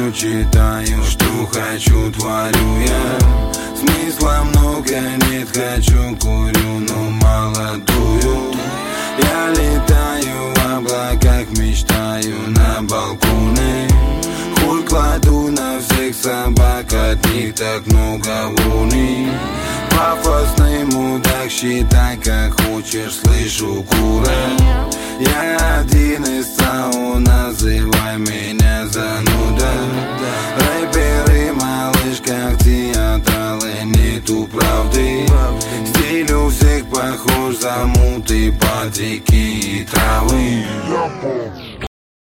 что читаю, что хочу, творю я. Смысла много нет, хочу, курю, но мало дую. Я летаю в облаках, мечтаю на балконе. Хуй кладу на всех собак, от них так много вони. Пафосный мудак, считай как хочешь, слышу курят. Я один из САУ, называй меня зануда. Рэперы, малыш, как театралы, нету правды. Стиль у всех похож, замуты, патики и травы.